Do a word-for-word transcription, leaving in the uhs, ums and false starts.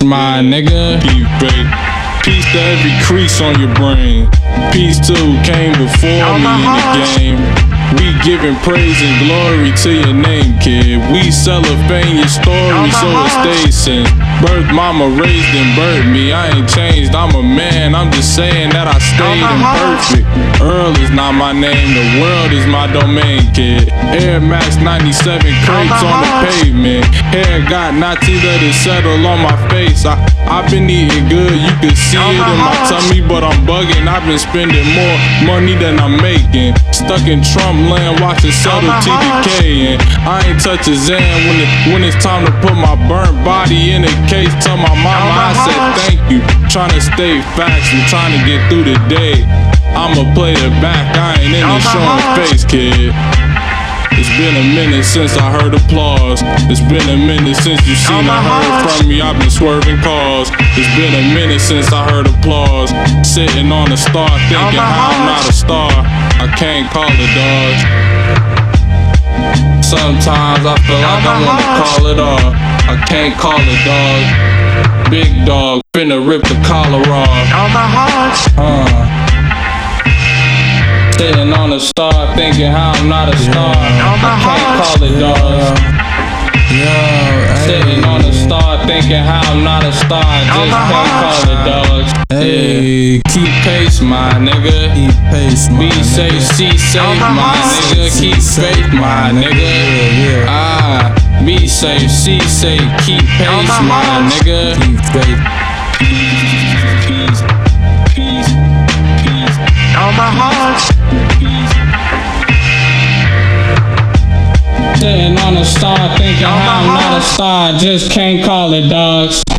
My nigga, Keep faith. Peace to every crease on your brain. Peace to who came before me in the game. We giving praise and glory to your name, kid. We celebrating your story so it stays since birth. Mama raised and birthed me. I ain't changed, I'm a man. I'm just saying that I stayed imperfect. Earl is not my name, the world is my domain, kid. Air Max ninety-seven crates on the pavement. Hair got naughty, let it settle on my face. I, I've been eating good, you can see it in my tummy, but I'm bugging. I've been spending more money than I'm making. Stuck in Trump land, watching subtlety decaying. I ain't touch a Zan when, it, when it's time to put my burnt body in a case. Tell my mama I said thank you. Trying to stay facts and trying to get through the day. I'ma play it back, I ain't in it showing face, kid. It's been a minute since I heard applause. It's been a minute since you seen or heard from me. I've been swerving cars. It's been a minute since I heard applause. Sitting on a star thinking how I'm not a star. I can't call it, dog. Sometimes I feel like I wanna call it off. I can't call it, dog. Big dog, finna rip the collar off. Uh. Sitting on a star, thinking how I'm not a star. I can't call it, dog. Sitting on a star, thinking how I'm not a star. I just can't call it, dog. hey, Yeah. Keep pace, my nigga. keep pace, my Be safe, nigga. see safe, my nigga. Keep faith, my nigga. Yeah, yeah. Ah, be safe, see safe, keep pace, my nigga. Keep faith. Peace, peace, peace, peace. Sitting on a star, thinking how I'm not a star, just can't call it, dogs.